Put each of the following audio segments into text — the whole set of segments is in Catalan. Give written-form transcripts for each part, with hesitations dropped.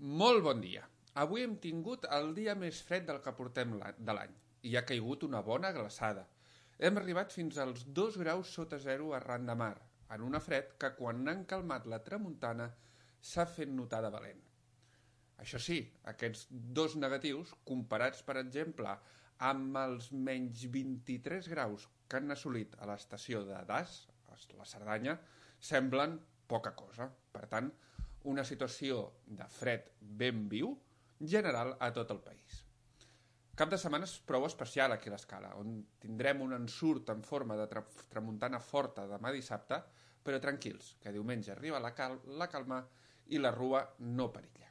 Molt bon dia. Avui hem tingut el dia més fred del que portem de l'any i ha caigut una bona glaçada. Hem arribat fins als 2 graus sota zero arran de mar, en una fred que quan han calmat la tramuntana s'ha fet notar de valent. Això sí, aquests dos negatius, comparats per exemple amb els menys 23 graus que han assolit a l'estació de Das, la Cerdanya, semblen poca cosa. Per tant, una situació de fred ben viu, general a tot el país. Cap de setmana és prou especial aquí a l'Escala, on tindrem un ensurt en forma de tramuntana forta demà dissabte, però tranquils, que diumenge arriba la calma i la rua no perilla.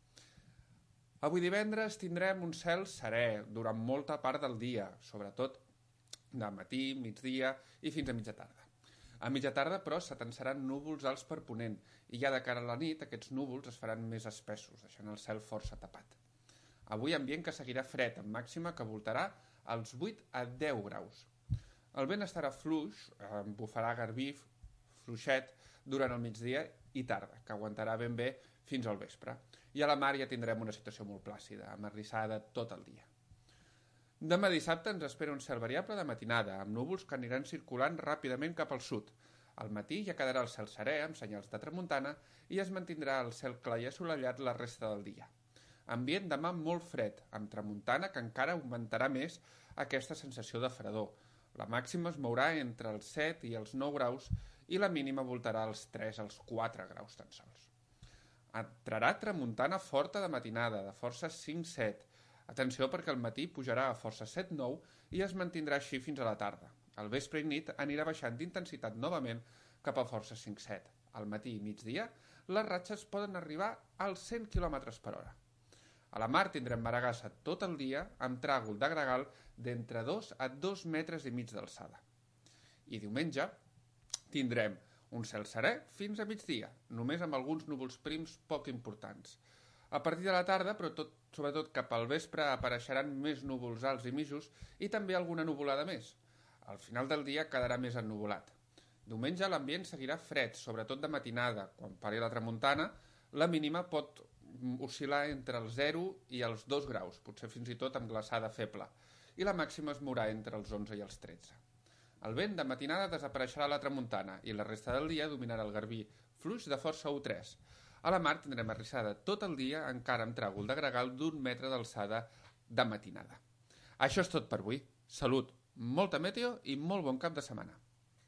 Avui divendres tindrem un cel serè durant molta part del dia, sobretot de matí, migdia i fins a mitja tarda. A mitja tarda, però, s'atansaran núvols alts per ponent i ja de cara a la nit aquests núvols es faran més espessos, deixant el cel força tapat. Avui ambient que seguirà fred, amb màxima que voltarà als 8 a 10 graus. El vent estarà fluix, bufarà garbí, fluixet, durant el migdia i tarda, que aguantarà ben bé fins al vespre. I a la mar ja tindrem una situació molt plàcida, amarrissada tot el dia. Demà dissabte ens espera un cel variable de matinada, amb núvols que aniran circulant ràpidament cap al sud. Al matí ja quedarà el cel serè, amb senyals de tramuntana, i es mantindrà el cel clar i assolellat la resta del dia. Ambient demà molt fred, amb tramuntana que encara augmentarà més aquesta sensació de fredor. La màxima es mourà entre els 7 i els 9 graus i la mínima voltarà als 3 als 4 graus tan sols. Entrarà tramuntana forta de matinada, de força 5-7. Atenció perquè al matí pujarà a força 7-9 i es mantindrà així fins a la tarda. Al vespre i nit anirà baixant d'intensitat novament cap a força 5-7. Al matí i migdia les ratxes poden arribar als 100 km per hora. A la mar tindrem maragassa tot el dia amb tràgol de gregal d'entre 2 a 2 metres i mig d'alçada. I diumenge tindrem un cel serè fins a migdia, només amb alguns núvols prims poc importants. A partir de la tarda, però sobretot cap al vespre, apareixeran més núvols alts i mitjos i també alguna nuvolada més. Al final del dia quedarà més ennuvolat. Diumenge l'ambient seguirà fred, sobretot de matinada. Quan pari la tramuntana, la mínima pot oscil·lar entre els 0 i els 2 graus, potser fins i tot amb glaçada feble, i la màxima es mourà entre els 11 i els 13. El vent de matinada desapareixerà a la tramuntana i la resta del dia dominarà el garbí fluix de força 1-3. A la mar tindrem arrissada tot el dia, encara amb tràgol de gregal d'1 metre d'alçada de matinada. Això és tot per avui. Salut, molta meteo i molt bon cap de setmana.